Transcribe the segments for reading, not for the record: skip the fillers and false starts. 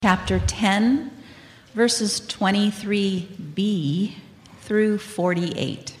Chapter 10, verses 23b through 48.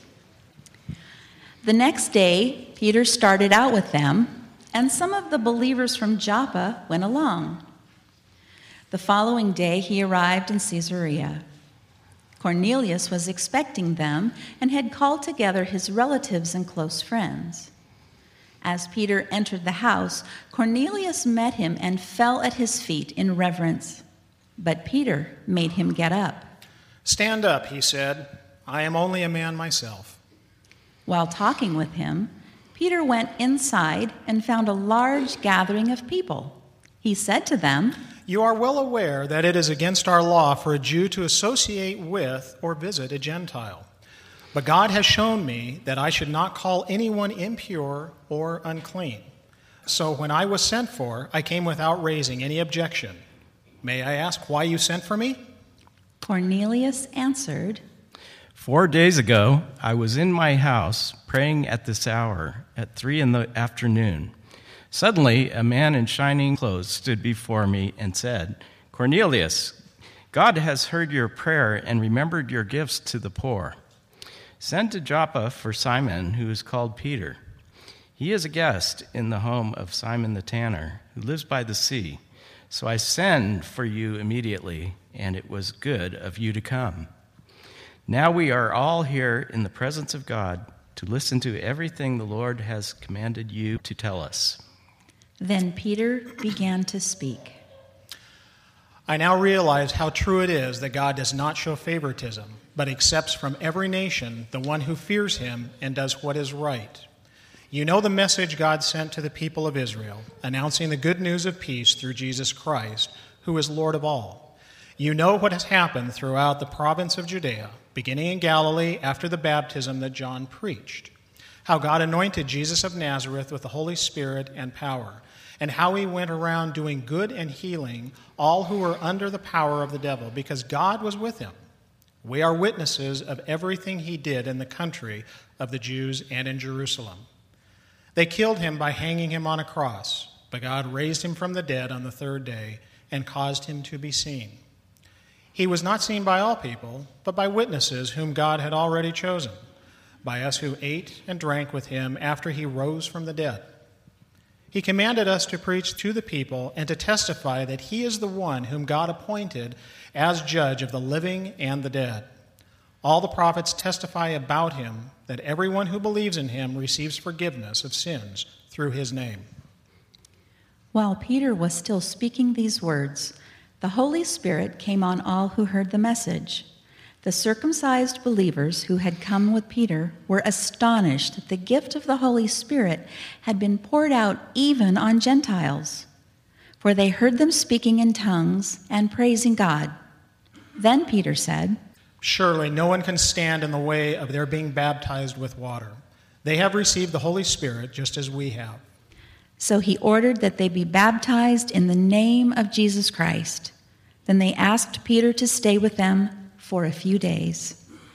The next day, Peter started out with them, and some of the believers from Joppa went along. The following day, he arrived in Caesarea. Cornelius was expecting them and had called together his relatives and close friends. As Peter entered the house, Cornelius met him and fell at his feet in reverence. But Peter made him get up. "Stand up," he said. "I am only a man myself." While talking with him, Peter went inside and found a large gathering of people. He said to them, "You are well aware that it is against our law for a Jew to associate with or visit a Gentile. But God has shown me that I should not call anyone impure or unclean. So when I was sent for, I came without raising any objection. May I ask why you sent for me?" Cornelius answered, 4 days ago, I was in my house praying at this hour at 3 p.m. Suddenly, a man in shining clothes stood before me and said, "Cornelius, God has heard your prayer and remembered your gifts to the poor. Send to Joppa for Simon, who is called Peter. He is a guest in the home of Simon the tanner, who lives by the sea. So I send for you immediately, and it was good of you to come. Now we are all here in the presence of God to listen to everything the Lord has commanded you to tell us." Then Peter began to speak. "I now realize how true it is that God does not show favoritism, but accepts from every nation the one who fears him and does what is right. You know the message God sent to the people of Israel, announcing the good news of peace through Jesus Christ, who is Lord of all. You know what has happened throughout the province of Judea, beginning in Galilee after the baptism that John preached, how God anointed Jesus of Nazareth with the Holy Spirit and power, and how he went around doing good and healing all who were under the power of the devil, because God was with him. We are witnesses of everything he did in the country of the Jews and in Jerusalem. They killed him by hanging him on a cross, but God raised him from the dead on the third day and caused him to be seen. He was not seen by all people, but by witnesses whom God had already chosen, by us who ate and drank with him after he rose from the dead. He commanded us to preach to the people and to testify that he is the one whom God appointed as judge of the living and the dead. All the prophets testify about him that everyone who believes in him receives forgiveness of sins through his name." While Peter was still speaking these words, the Holy Spirit came on all who heard the message. The circumcised believers who had come with Peter were astonished that the gift of the Holy Spirit had been poured out even on Gentiles, for they heard them speaking in tongues and praising God. Then Peter said, "Surely no one can stand in the way of their being baptized with water. They have received the Holy Spirit just as we have." So he ordered that they be baptized in the name of Jesus Christ. Then they asked Peter to stay with them for a few days.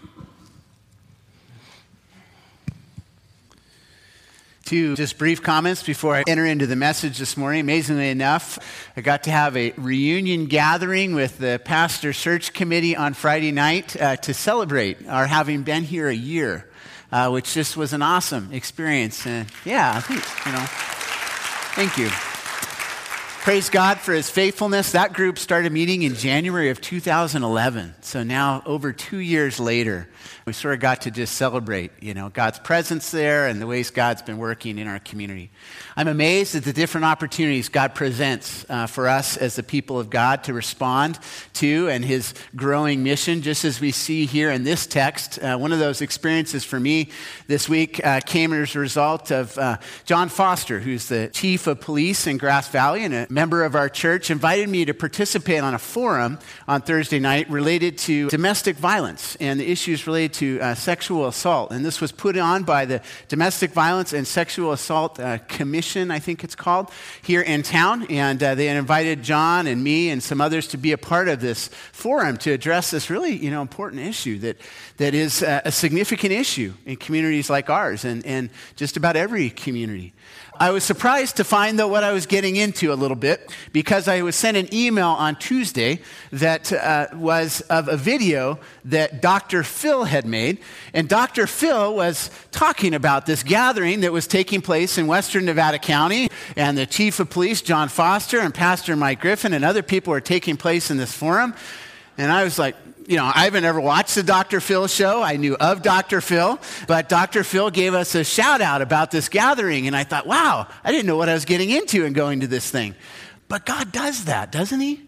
Two just brief comments before I enter into the message this morning. Amazingly enough, I got to have a reunion gathering with the pastor search committee on Friday night to celebrate our having been here a year, which just was an awesome experience. I think, thank you. Praise God for his faithfulness. That group started meeting in January of 2011. So now, over 2 years later, we sort of got to just celebrate, God's presence there and the ways God's been working in our community. I'm amazed at the different opportunities God presents for us as the people of God to respond to and his growing mission, just as we see here in this text. One of those experiences for me this week came as a result of John Foster, who's the chief of police in Grass Valley and a member of our church, invited me to participate on a forum on Thursday night related to domestic violence and the issues related to sexual assault. And this was put on by the Domestic Violence and Sexual Assault Commission, I think it's called, here in town. And they had invited John and me and some others to be a part of this forum to address this really, important issue that is a significant issue in communities like ours and just about every community. I was surprised to find, though, what I was getting into a little bit, because I was sent an email on Tuesday that was of a video that Dr. Phil had made. And Dr. Phil was talking about this gathering that was taking place in western Nevada County. And the chief of police, John Foster, and Pastor Mike Griffin, and other people were taking place in this forum. And I was like, I haven't ever watched the Dr. Phil show. I knew of Dr. Phil, but Dr. Phil gave us a shout out about this gathering. And I thought, wow, I didn't know what I was getting into in going to this thing. But God does that, doesn't he?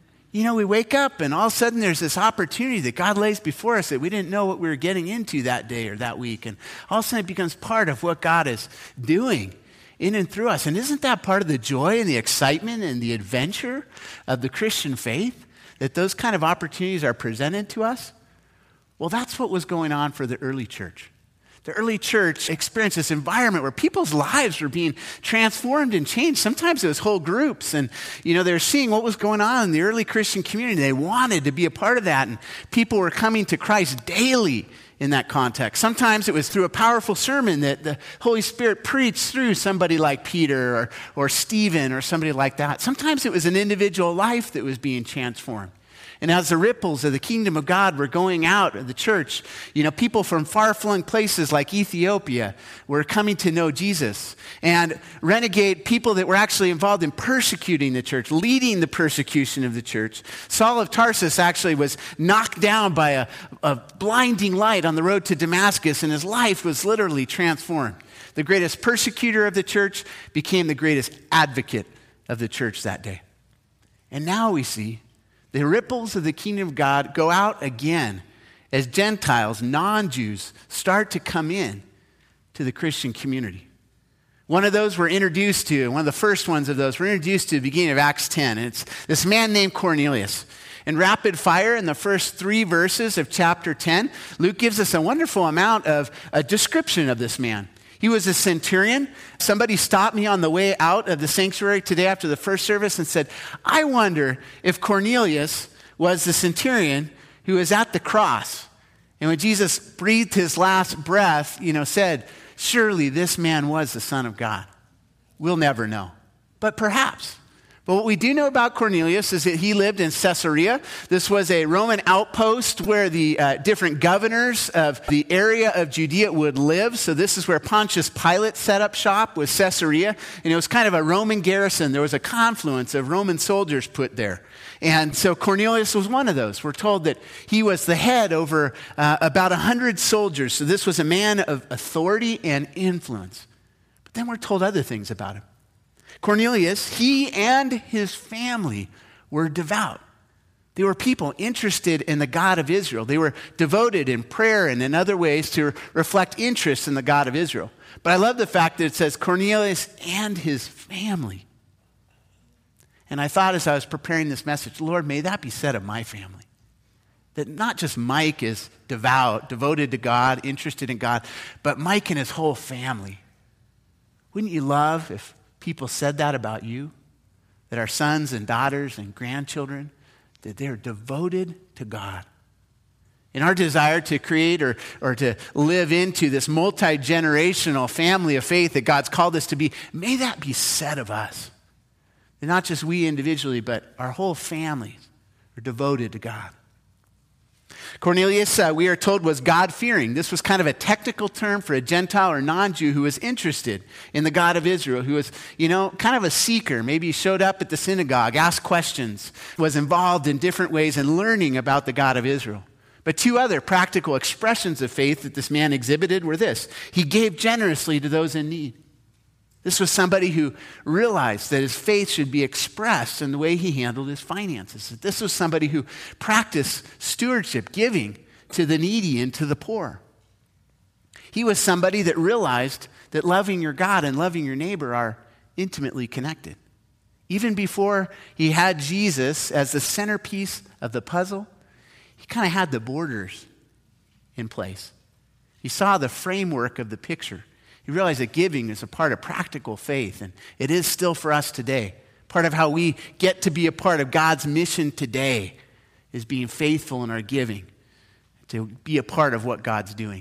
We wake up and all of a sudden there's this opportunity that God lays before us that we didn't know what we were getting into that day or that week. And all of a sudden it becomes part of what God is doing in and through us. And isn't that part of the joy and the excitement and the adventure of the Christian faith? That those kind of opportunities are presented to us? Well, that's what was going on for the early church. The early church experienced this environment where people's lives were being transformed and changed. Sometimes it was whole groups. And, they were seeing what was going on in the early Christian community. They wanted to be a part of that. And people were coming to Christ daily in that context. Sometimes it was through a powerful sermon that the Holy Spirit preached through somebody like Peter or Stephen or somebody like that. Sometimes it was an individual life that was being transformed. And as the ripples of the kingdom of God were going out of the church, people from far-flung places like Ethiopia were coming to know Jesus. And renegade people that were actually involved in persecuting the church, leading the persecution of the church. Saul of Tarsus actually was knocked down by a blinding light on the road to Damascus, and his life was literally transformed. The greatest persecutor of the church became the greatest advocate of the church that day. And now we see the ripples of the kingdom of God go out again as Gentiles, non-Jews, start to come in to the Christian community. One of those we're introduced to, one of the first ones of those we're introduced to at the beginning of Acts 10. And it's this man named Cornelius. In rapid fire, in the first 3 verses of chapter 10, Luke gives us a wonderful amount of a description of this man. He was a centurion. Somebody stopped me on the way out of the sanctuary today after the first service and said, I wonder if Cornelius was the centurion who was at the cross. And when Jesus breathed his last breath, said, surely this man was the Son of God. We'll never know, but perhaps. But what we do know about Cornelius is that he lived in Caesarea. This was a Roman outpost where the different governors of the area of Judea would live. So this is where Pontius Pilate set up shop, was Caesarea. And it was kind of a Roman garrison. There was a confluence of Roman soldiers put there. And so Cornelius was one of those. We're told that he was the head over about 100 soldiers. So this was a man of authority and influence. But then we're told other things about him. Cornelius, he and his family were devout. They were people interested in the God of Israel. They were devoted in prayer and in other ways to reflect interest in the God of Israel. But I love the fact that it says Cornelius and his family. And I thought as I was preparing this message, Lord, may that be said of my family. That not just Mike is devout, devoted to God, interested in God, but Mike and his whole family. Wouldn't you love if people said that about you? That our sons and daughters and grandchildren, that they're devoted to God. In our desire to create or to live into this multi-generational family of faith that God's called us to be, may that be said of us. And not just we individually, but our whole families are devoted to God. Cornelius, we are told, was God-fearing. This was kind of a technical term for a Gentile or non-Jew who was interested in the God of Israel, who was, kind of a seeker. Maybe he showed up at the synagogue, asked questions, was involved in different ways in learning about the God of Israel. But 2 other practical expressions of faith that this man exhibited were this. He gave generously to those in need. This was somebody who realized that his faith should be expressed in the way he handled his finances. This was somebody who practiced stewardship, giving to the needy and to the poor. He was somebody that realized that loving your God and loving your neighbor are intimately connected. Even before he had Jesus as the centerpiece of the puzzle, he kind of had the borders in place. He saw the framework of the picture. He realized that giving is a part of practical faith, and it is still for us today. Part of how we get to be a part of God's mission today is being faithful in our giving, to be a part of what God's doing.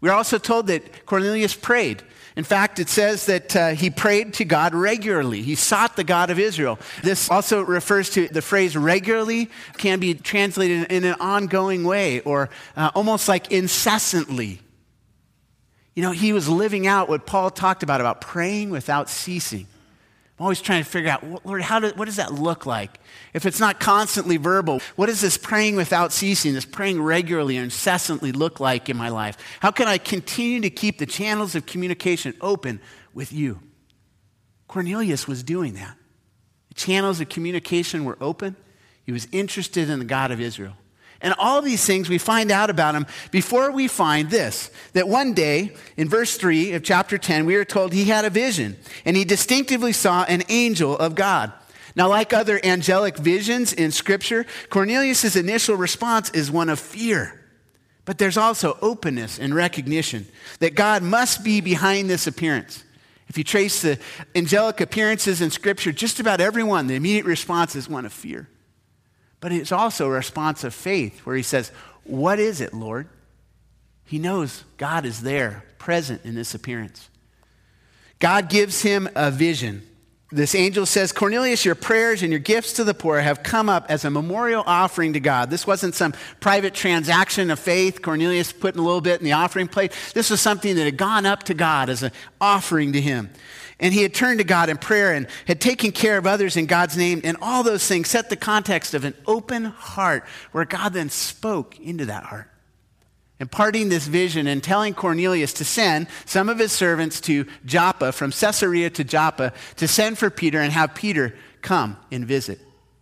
We're also told that Cornelius prayed. In fact, it says that he prayed to God regularly. He sought the God of Israel. This also refers to the phrase regularly, can be translated in an ongoing way or almost like incessantly. You know, he was living out what Paul talked about praying without ceasing. I'm always trying to figure out, Lord, what does that look like? If it's not constantly verbal, what does this praying without ceasing, this praying regularly and incessantly look like in my life? How can I continue to keep the channels of communication open with you? Cornelius was doing that. The channels of communication were open. He was interested in the God of Israel. And all these things we find out about him before we find this, that one day in verse 3 of chapter 10, we are told he had a vision and he distinctively saw an angel of God. Now, like other angelic visions in Scripture, Cornelius' initial response is one of fear. But there's also openness and recognition that God must be behind this appearance. If you trace the angelic appearances in Scripture, just about everyone, the immediate response is one of fear. But it's also a response of faith where he says, what is it, Lord? He knows God is there, present in this appearance. God gives him a vision. This angel says, Cornelius, your prayers and your gifts to the poor have come up as a memorial offering to God. This wasn't some private transaction of faith. Cornelius putting a little bit in the offering plate. This was something that had gone up to God as an offering to him. And he had turned to God in prayer and had taken care of others in God's name. And all those things set the context of an open heart where God then spoke into that heart. Imparting this vision and telling Cornelius to send some of his servants to Joppa, from Caesarea to Joppa, to send for Peter and have Peter come and visit.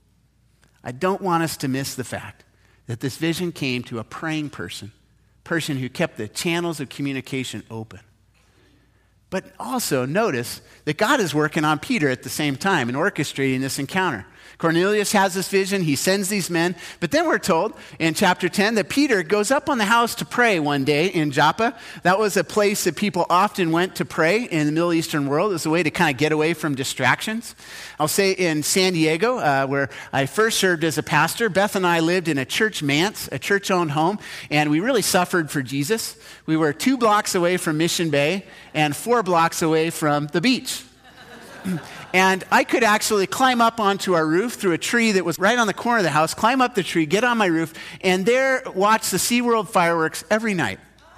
I don't want us to miss the fact that this vision came to a praying person who kept the channels of communication open. But also notice that God is working on Peter at the same time and orchestrating this encounter. Cornelius has this vision. He sends these men. But then we're told in chapter 10 that Peter goes up on the house to pray one day in Joppa. That was a place that people often went to pray in the Middle Eastern world. It was a way to kind of get away from distractions. I'll say in San Diego, where I first served as a pastor, Beth and I lived in a church manse, a church-owned home, and we really suffered for Jesus. We were 2 blocks away from Mission Bay and 4 blocks away from the beach. And I could actually climb up onto our roof through a tree that was right on the corner of the house, climb up the tree, get on my roof, and there watch the SeaWorld fireworks every night.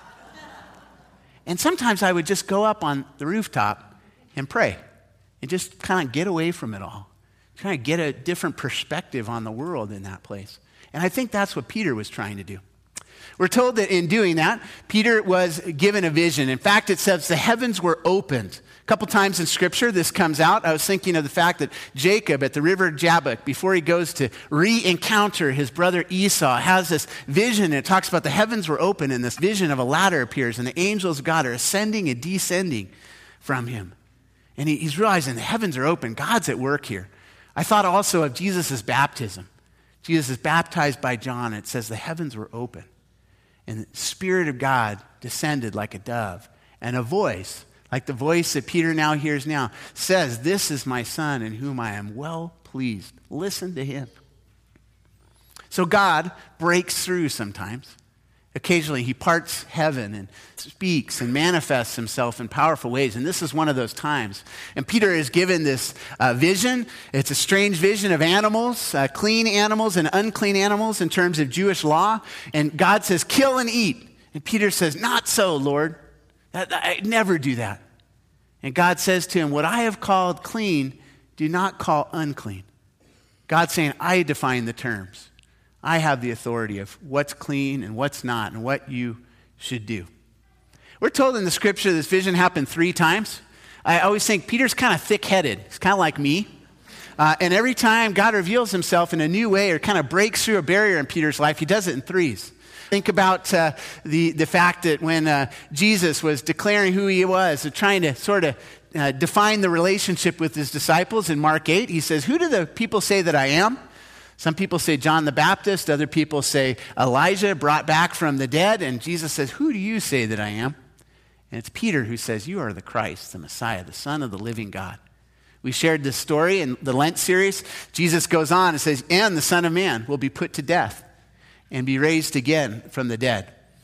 And sometimes I would just go up on the rooftop and pray and just kind of get away from it all, trying to get a different perspective on the world in that place. And I think that's what Peter was trying to do. We're told that in doing that, Peter was given a vision. In fact, it says the heavens were opened. A couple times in Scripture, this comes out. I was thinking of the fact that Jacob at the river Jabbok, before he goes to re-encounter his brother Esau, has this vision. And it talks about the heavens were open, and this vision of a ladder appears, and the angels of God are ascending and descending from him. And he's realizing the heavens are open. God's at work here. I thought also of Jesus' baptism. Jesus is baptized by John. It says the heavens were open. And the Spirit of God descended like a dove. And a voice, like the voice that Peter now hears now, says, "This is my Son in whom I am well pleased." Listen to him. So God breaks through sometimes. Occasionally he parts heaven and speaks and manifests himself in powerful ways. And this is one of those times. And Peter is given this vision. It's a strange vision of animals, clean animals and unclean animals in terms of Jewish law. And God says, "Kill and eat." And Peter says, "Not so, Lord. I never do that." And God says to him, "What I have called clean, do not call unclean." God's saying, I define the terms. I have the authority of what's clean and what's not and what you should do. We're told in the Scripture this vision happened 3 times. I always think Peter's kind of thick-headed. He's kind of like me. And every time God reveals himself in a new way or kind of breaks through a barrier in Peter's life, he does it in 3s. Think about the fact that when Jesus was declaring who he was, trying to sort of define the relationship with his disciples in Mark 8, he says, "Who do the people say that I am?" Some people say John the Baptist. Other people say Elijah brought back from the dead. And Jesus says, "Who do you say that I am?" And it's Peter who says, "You are the Christ, the Messiah, the Son of the living God." We shared this story in the Lent series. Jesus goes on and says, "And the Son of Man will be put to death and be raised again from the dead."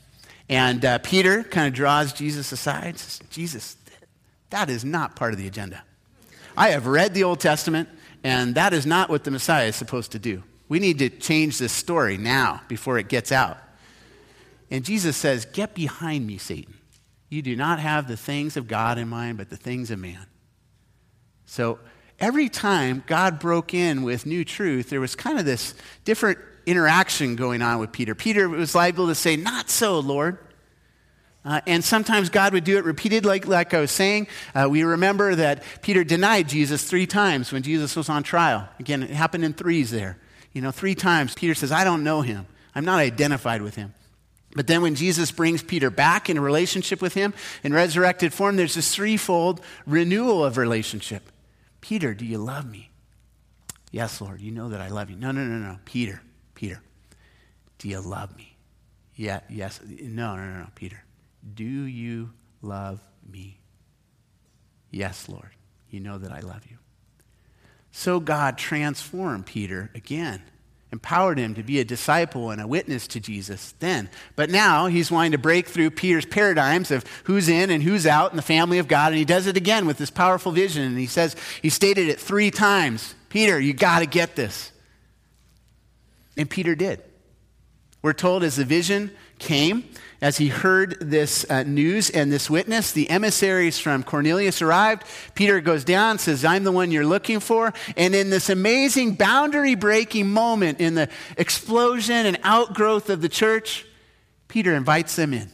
And Peter kind of draws Jesus aside and says, Jesus, that is not part of the agenda. I have read the Old Testament, and that is not what the Messiah is supposed to do. We need to change this story now before it gets out. And Jesus says, get behind me, Satan. You do not have the things of God in mind, but the things of man. So every time God broke in with new truth, there was kind of this different interaction going on with Peter. Peter was liable to say, not so, Lord. And sometimes God would do it repeated, like I was saying. We remember that Peter denied Jesus 3 times when Jesus was on trial. Again, it happened in threes there. 3 times Peter says, I don't know him. I'm not identified with him. But then when Jesus brings Peter back in a relationship with him in resurrected form, there's this threefold renewal of relationship. Peter, do you love me? Yes, Lord, you know that I love you. No. Peter, do you love me? Yeah, yes. No, Peter. Do you love me? Yes, Lord, you know that I love you. So God transformed Peter again, empowered him to be a disciple and a witness to Jesus then. But now he's wanting to break through Peter's paradigms of who's in and who's out in the family of God, and he does it again with this powerful vision. And he stated it 3 times. Peter, you got to get this. And Peter did. We're told as the vision came, as he heard this news and this witness, the emissaries from Cornelius arrived. Peter goes down, says, I'm the one you're looking for. And in this amazing boundary-breaking moment in the explosion and outgrowth of the church, Peter invites them in.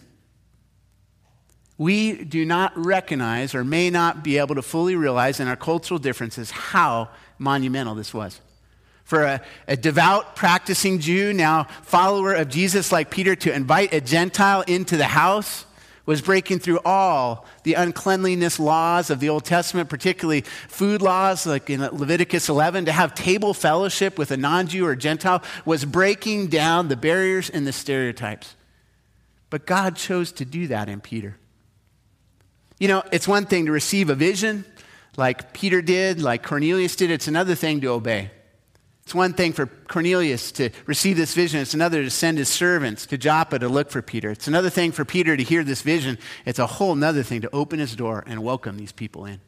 We do not recognize or may not be able to fully realize in our cultural differences how monumental this was. For a devout, practicing Jew, now follower of Jesus like Peter, to invite a Gentile into the house was breaking through all the uncleanliness laws of the Old Testament, particularly food laws like in Leviticus 11. To have table fellowship with a non-Jew or Gentile was breaking down the barriers and the stereotypes. But God chose to do that in Peter. It's one thing to receive a vision like Peter did, like Cornelius did. It's another thing to obey. It's one thing for Cornelius to receive this vision. It's another to send his servants to Joppa to look for Peter. It's another thing for Peter to hear this vision. It's a whole nother thing to open his door and welcome these people in.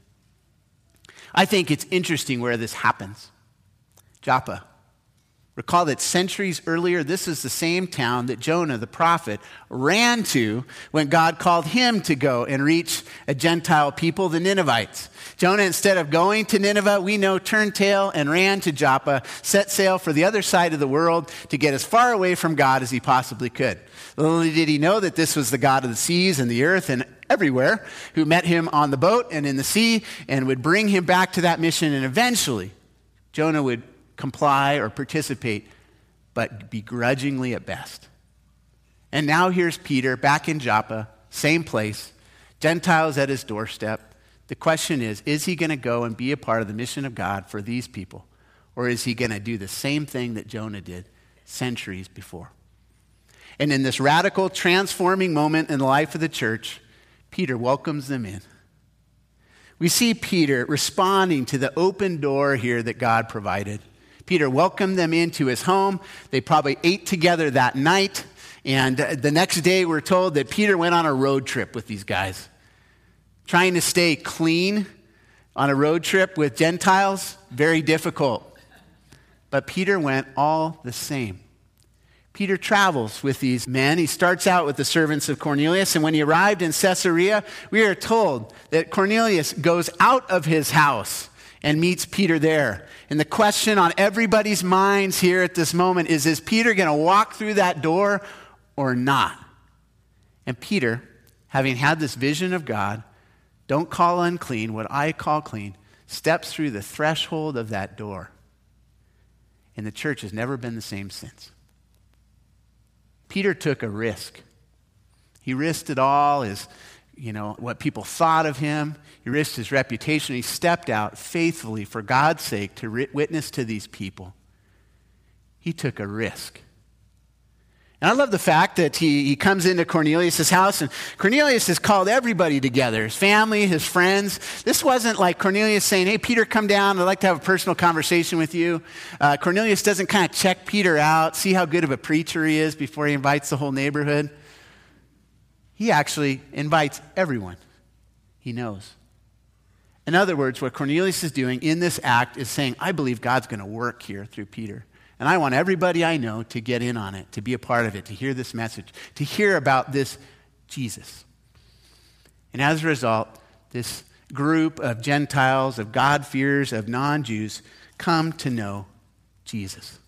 I think it's interesting where this happens. Joppa. Recall that centuries earlier, this is the same town that Jonah, the prophet, ran to when God called him to go and reach a Gentile people, the Ninevites. Jonah, instead of going to Nineveh, we know, turned tail and ran to Joppa, set sail for the other side of the world to get as far away from God as he possibly could. Little did he know that this was the God of the seas and the earth and everywhere, who met him on the boat and in the sea and would bring him back to that mission, and eventually Jonah would comply or participate, but begrudgingly at best. And now here's Peter back in Joppa, same place, Gentiles at his doorstep. The question is he going to go and be a part of the mission of God for these people? Or is he going to do the same thing that Jonah did centuries before? And in this radical, transforming moment in the life of the church, Peter welcomes them in. We see Peter responding to the open door here that God provided. Peter welcomed them into his home. They probably ate together that night. And the next day we're told that Peter went on a road trip with these guys. Trying to stay clean on a road trip with Gentiles, very difficult. But Peter went all the same. Peter travels with these men. He starts out with the servants of Cornelius, and when he arrived in Caesarea, we are told that Cornelius goes out of his house and meets Peter there. And the question on everybody's minds here at this moment is Peter going to walk through that door or not? And Peter, having had this vision of God, don't call unclean what I call clean, steps through the threshold of that door. And the church has never been the same since. Peter took a risk. He risked it all, what people thought of him. He risked his reputation. He stepped out faithfully for God's sake to witness to these people. He took a risk. And I love the fact that he comes into Cornelius' house, and Cornelius has called everybody together, his family, his friends. This wasn't like Cornelius saying, hey, Peter, come down. I'd like to have a personal conversation with you. Cornelius doesn't kind of check Peter out, see how good of a preacher he is before he invites the whole neighborhood. He actually invites everyone he knows. In other words, what Cornelius is doing in this act is saying, I believe God's going to work here through Peter. And I want everybody I know to get in on it, to be a part of it, to hear this message, to hear about this Jesus. And as a result, this group of Gentiles, of God-fearers, of non-Jews come to know Jesus.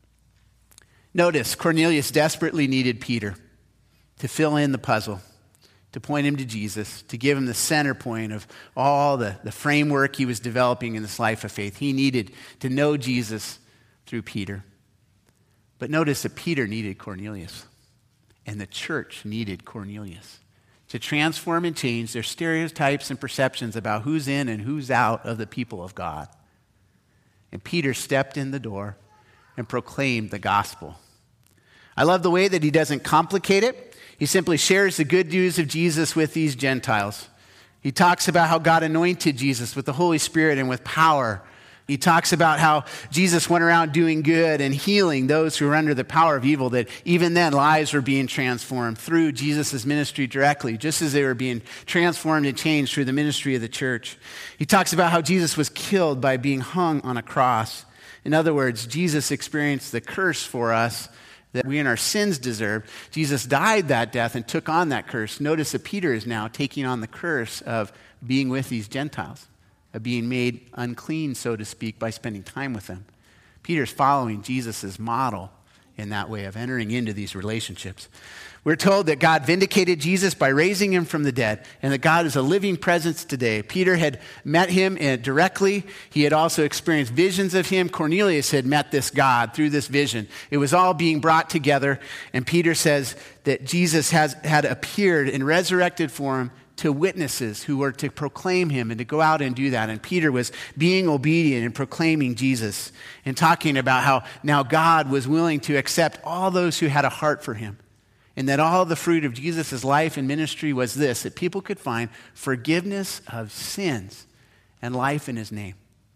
Notice, Cornelius desperately needed Peter to fill in the puzzle, to point him to Jesus, to give him the center point of all the framework he was developing in this life of faith. He needed to know Jesus through Peter. But notice that Peter needed Cornelius, and the church needed Cornelius to transform and change their stereotypes and perceptions about who's in and who's out of the people of God. And Peter stepped in the door and proclaimed the gospel. I love the way that he doesn't complicate it. He simply shares the good news of Jesus with these Gentiles. He talks about how God anointed Jesus with the Holy Spirit and with power. He talks about how Jesus went around doing good and healing those who were under the power of evil, that even then lives were being transformed through Jesus' ministry directly, just as they were being transformed and changed through the ministry of the church. He talks about how Jesus was killed by being hung on a cross. In other words, Jesus experienced the curse for us that we in our sins deserved. Jesus died that death and took on that curse. Notice that Peter is now taking on the curse of being with these Gentiles, of being made unclean, so to speak, by spending time with them. Peter's following Jesus' model in that way of entering into these relationships. We're told that God vindicated Jesus by raising him from the dead, and that God is a living presence today. Peter had met him directly. He had also experienced visions of him. Cornelius had met this God through this vision. It was all being brought together, and Peter says that Jesus had appeared in resurrected form to witnesses who were to proclaim him and to go out and do that. And Peter was being obedient and proclaiming Jesus and talking about how now God was willing to accept all those who had a heart for him. And that all the fruit of Jesus' life and ministry was this, that people could find forgiveness of sins and life in his name.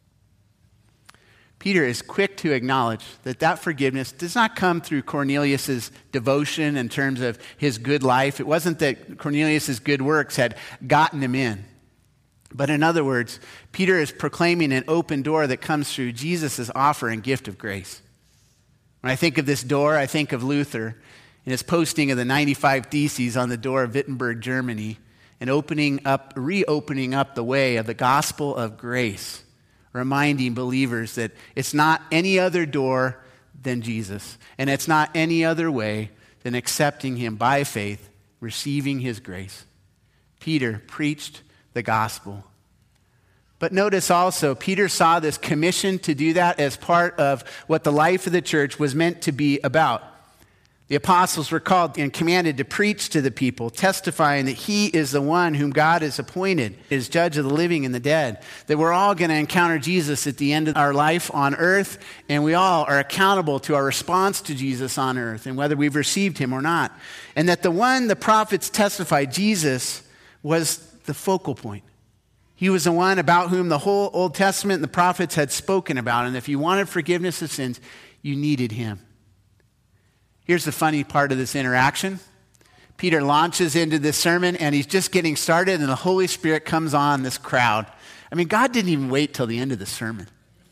Peter is quick to acknowledge that forgiveness does not come through Cornelius' devotion in terms of his good life. It wasn't that Cornelius' good works had gotten him in. But in other words, Peter is proclaiming an open door that comes through Jesus' offer and gift of grace. When I think of this door, I think of Luther and his posting of the 95 Theses on the door of Wittenberg, Germany, and reopening up the way of the gospel of grace, reminding believers that it's not any other door than Jesus, and it's not any other way than accepting him by faith, receiving his grace. Peter preached the gospel. But notice also, Peter saw this commission to do that as part of what the life of the church was meant to be about. The apostles were called and commanded to preach to the people, testifying that he is the one whom God has appointed as judge of the living and the dead, that we're all going to encounter Jesus at the end of our life on earth, and we all are accountable to our response to Jesus on earth and whether we've received him or not. And that the one the prophets testified, Jesus, was the focal point. He was the one about whom the whole Old Testament and the prophets had spoken about. And if you wanted forgiveness of sins, you needed him. Here's the funny part of this interaction. Peter launches into this sermon, and he's just getting started, and the Holy Spirit comes on this crowd. I mean, God didn't even wait till the end of the sermon.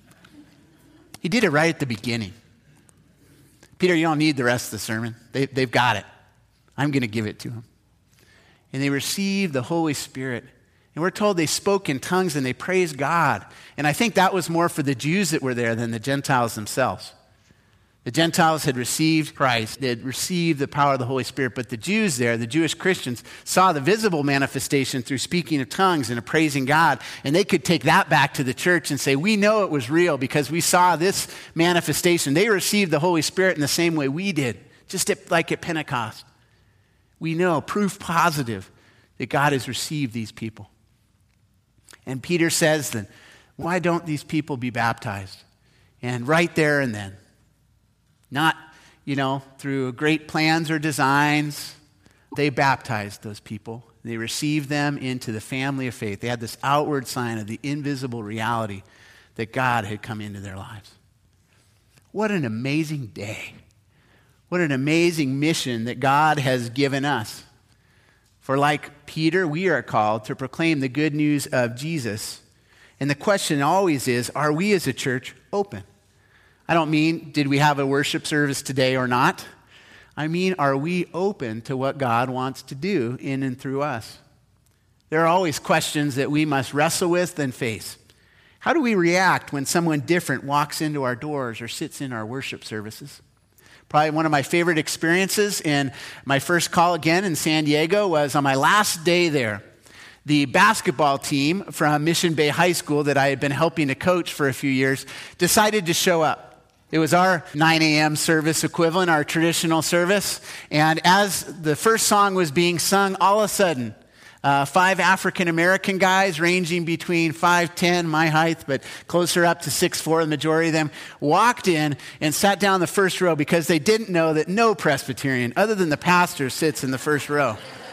He did it right at the beginning. Peter, you don't need the rest of the sermon. They've got it. I'm going to give it to them. And they received the Holy Spirit. And we're told they spoke in tongues and they praised God. And I think that was more for the Jews that were there than the Gentiles themselves. The Gentiles had received Christ. They had received the power of the Holy Spirit. But the Jews there, the Jewish Christians, saw the visible manifestation through speaking of tongues and of praising God. And they could take that back to the church and say, we know it was real because we saw this manifestation. They received the Holy Spirit in the same way we did, just like at Pentecost. We know, proof positive, that God has received these people. And Peter says then, why don't these people be baptized? And right there and then, not, through great plans or designs, they baptized those people. They received them into the family of faith. They had this outward sign of the invisible reality that God had come into their lives. What an amazing day. What an amazing mission that God has given us. For like Peter, we are called to proclaim the good news of Jesus. And the question always is, are we as a church open? I don't mean, did we have a worship service today or not? I mean, are we open to what God wants to do in and through us? There are always questions that we must wrestle with and face. How do we react when someone different walks into our doors or sits in our worship services? Probably one of my favorite experiences in my first call again in San Diego was on my last day there. The basketball team from Mission Bay High School that I had been helping to coach for a few years decided to show up. It was our 9 a.m. service equivalent, our traditional service. And as the first song was being sung, all of a sudden, 5 African-American guys ranging between 5'10", my height, but closer up to 6'4", the majority of them, walked in and sat down in the first row because they didn't know that no Presbyterian, other than the pastor, sits in the first row.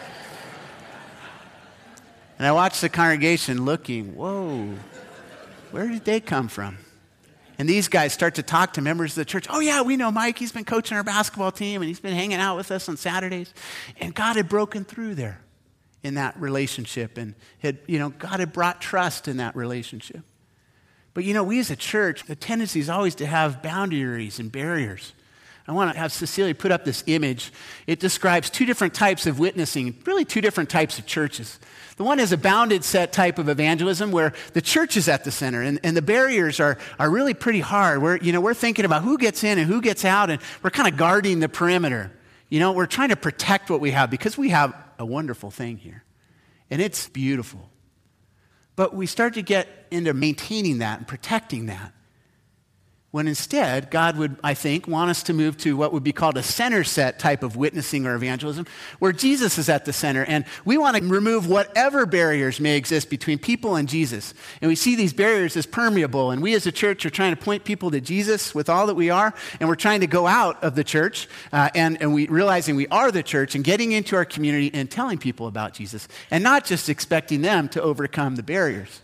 And I watched the congregation looking, whoa, where did they come from? And these guys start to talk to members of the church. Oh, yeah, we know Mike. He's been coaching our basketball team, and he's been hanging out with us on Saturdays. And God had broken through there in that relationship, and God had brought trust in that relationship. But we as a church, the tendency is always to have boundaries and barriers. I want to have Cecilia put up this image. It describes 2 different types of witnessing, really 2 different types of churches. The one is a bounded set type of evangelism where the church is at the center, and the barriers are really pretty hard. We're thinking about who gets in and who gets out, and we're kind of guarding the perimeter. We're trying to protect what we have because we have a wonderful thing here, and it's beautiful. But we start to get into maintaining that and protecting that, when instead, God would, I think, want us to move to what would be called a center set type of witnessing or evangelism, where Jesus is at the center, and we want to remove whatever barriers may exist between people and Jesus. And we see these barriers as permeable, and we as a church are trying to point people to Jesus with all that we are, and we're trying to go out of the church, and we realizing we are the church, and getting into our community and telling people about Jesus, and not just expecting them to overcome the barriers.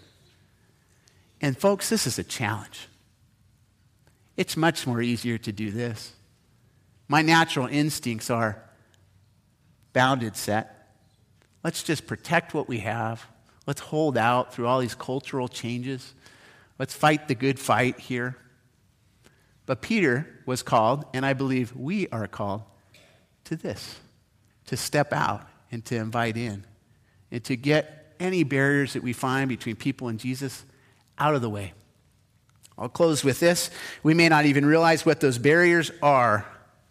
And folks, this is a challenge. It's much more easier to do this. My natural instincts are bounded set. Let's just protect what we have. Let's hold out through all these cultural changes. Let's fight the good fight here. But Peter was called, and I believe we are called to this, to step out and to invite in, and to get any barriers that we find between people and Jesus out of the way. I'll close with this. We may not even realize what those barriers are.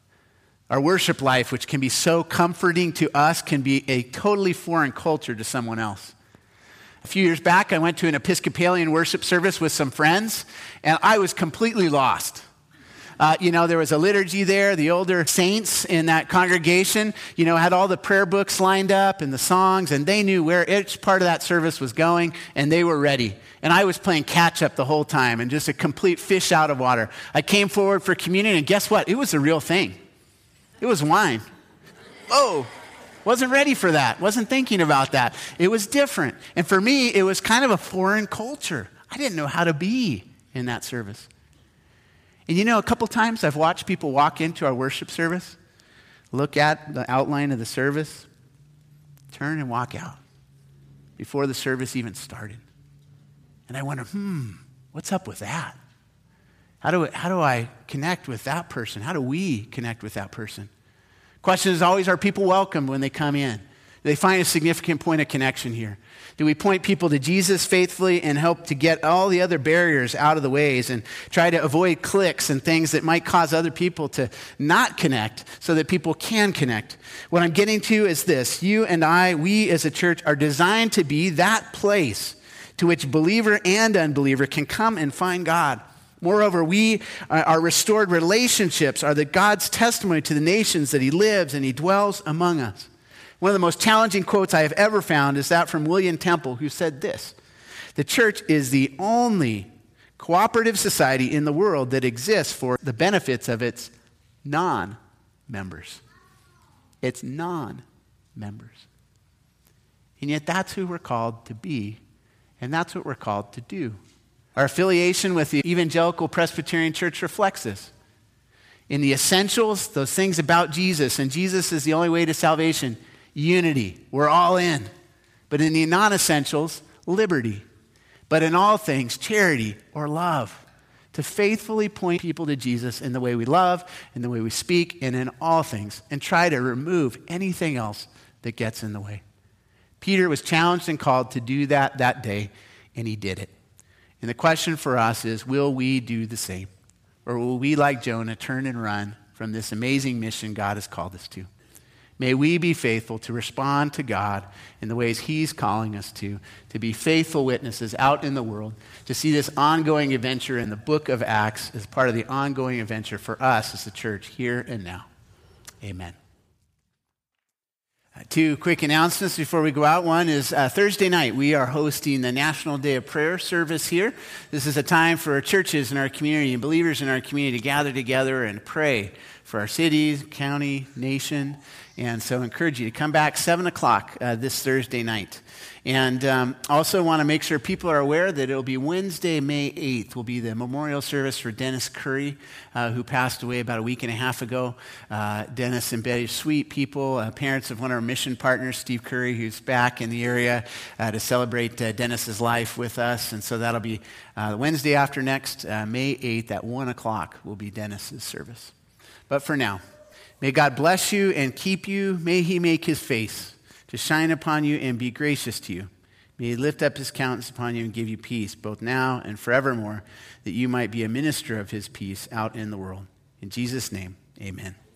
Our worship life, which can be so comforting to us, can be a totally foreign culture to someone else. A few years back, I went to an Episcopalian worship service with some friends, and I was completely lost. There was a liturgy there. The older saints in that congregation, had all the prayer books lined up and the songs, and they knew where each part of that service was going, and they were ready. And I was playing catch up the whole time and just a complete fish out of water. I came forward for communion, and guess what? It was a real thing. It was wine. Whoa. Wasn't ready for that. Wasn't thinking about that. It was different. And for me, it was kind of a foreign culture. I didn't know how to be in that service. And a couple times I've watched people walk into our worship service, look at the outline of the service, turn and walk out before the service even started. And I wonder, what's up with that? How do I connect with that person? How do we connect with that person? Question is always, are people welcome when they come in? Do they find a significant point of connection here? Do we point people to Jesus faithfully and help to get all the other barriers out of the ways and try to avoid cliques and things that might cause other people to not connect so that people can connect? What I'm getting to is this. You and I, we as a church, are designed to be that place to which believer and unbeliever can come and find God. Moreover, our restored relationships are God's testimony to the nations that he lives and he dwells among us. One of the most challenging quotes I have ever found is that from William Temple, who said this: "The church is the only cooperative society in the world that exists for the benefits of its non-members." It's non-members. And yet that's who we're called to be, and that's what we're called to do. Our affiliation with the Evangelical Presbyterian Church reflects this. In the essentials, those things about Jesus, and Jesus is the only way to salvation, unity. We're all in. But in the non-essentials, liberty. But in all things, charity or love. To faithfully point people to Jesus in the way we love, in the way we speak, and in all things, and try to remove anything else that gets in the way. Peter was challenged and called to do that day, and he did it. And the question for us is, will we do the same? Or will we, like Jonah, turn and run from this amazing mission God has called us to? May we be faithful to respond to God in the ways he's calling us to be faithful witnesses out in the world, to see this ongoing adventure in the book of Acts as part of the ongoing adventure for us as the church here and now. Amen. Two quick announcements before we go out. One is Thursday night, we are hosting the National Day of Prayer service here. This is a time for churches in our community and believers in our community to gather together and pray for our cities, county, nation. And so I encourage you to come back 7 o'clock this Thursday night. And also want to make sure people are aware that it'll be Wednesday, May 8th, will be the memorial service for Dennis Curry, who passed away about a week and a half ago. Dennis and Betty, sweet people, parents of one of our mission partners, Steve Curry, who's back in the area to celebrate Dennis's life with us. And so that'll be Wednesday after next, May 8th at 1 o'clock will be Dennis's service. But for now, may God bless you and keep you. May he make his face to shine upon you and be gracious to you. May he lift up his countenance upon you and give you peace, both now and forevermore, that you might be a minister of his peace out in the world. In Jesus' name, amen.